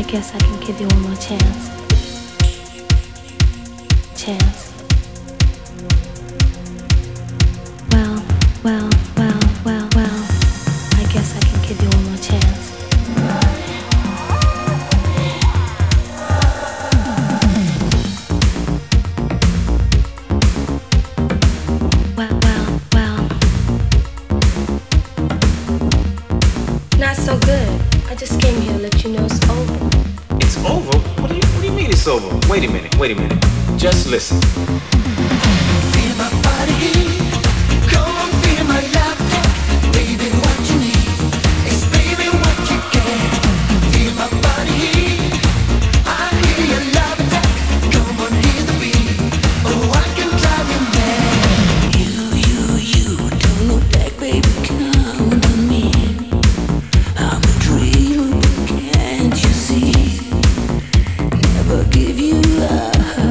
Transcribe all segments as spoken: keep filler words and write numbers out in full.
guess I can give you one more chance. Chance. Well, well, well, well, well. I guess I can give you one more chance. Well, well, well. Not so good. I just came here to let you know it's over. It's over? What do you What do you mean it's over? Wait a minute. Wait a minute. Just listen. Feel my body, come on, feel my love, baby, what you need is baby what you get. Feel my body, I hear your love, come on, hear the beat. Oh, I can drive you mad. You, you, you, don't look back, baby, count on me. I'm a dreamer, but can't you see? Never give you up.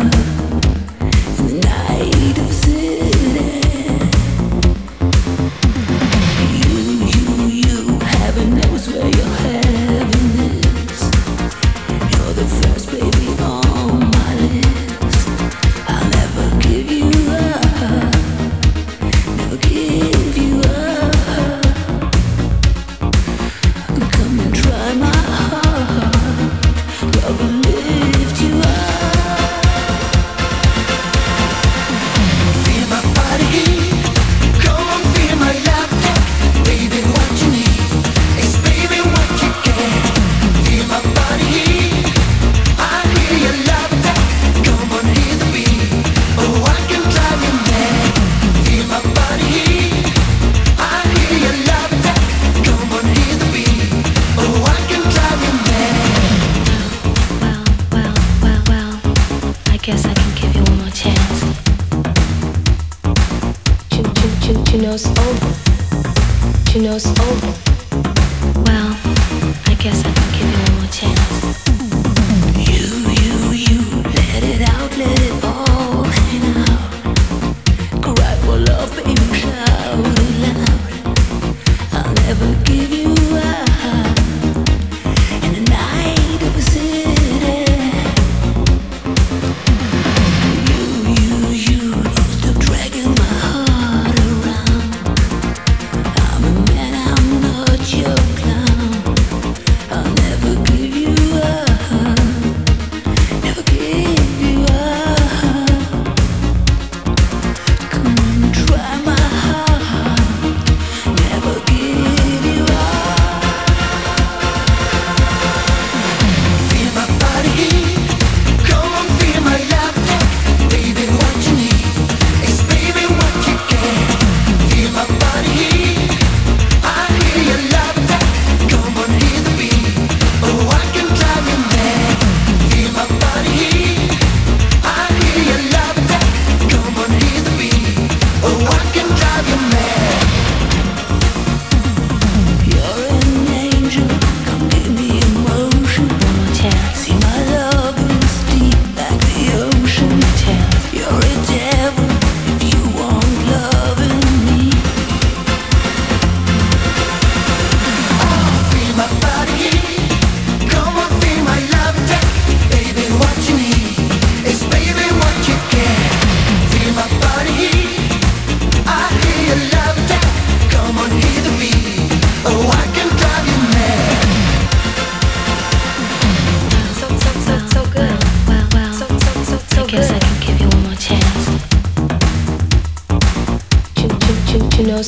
You know it's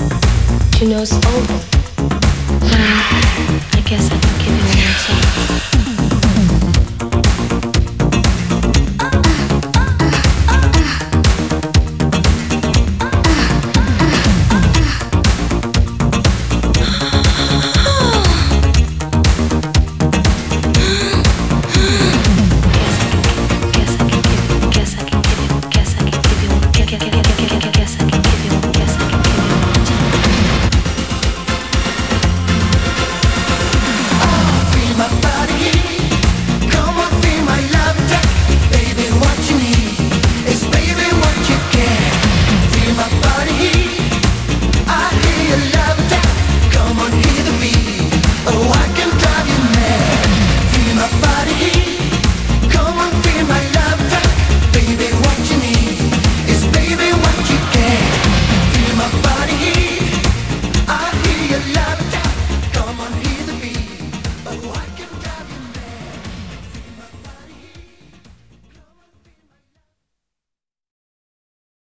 over. You know it's over. Well, I guess I can give you one more chance.